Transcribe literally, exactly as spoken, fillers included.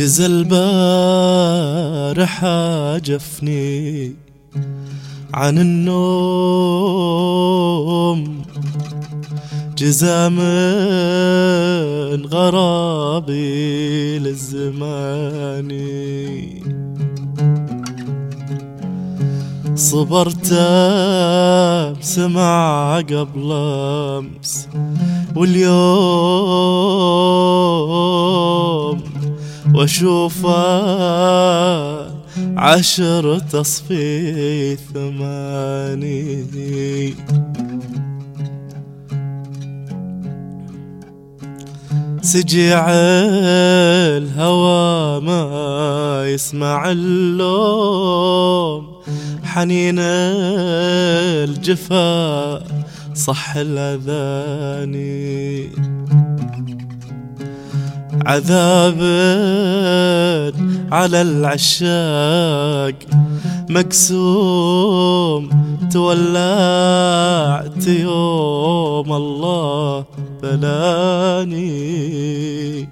جزى البارح جفني عن النوم، جزى من غرابي للزمان. صبرت بسمع قبل امس واليوم، واشوف عشر تصفي ثماني. سجيع الهوى ما يسمع اللوم، حنين الجفا صح الأذاني. عذاب على العشاق مقسوم، تولعت يوم الله بلاني.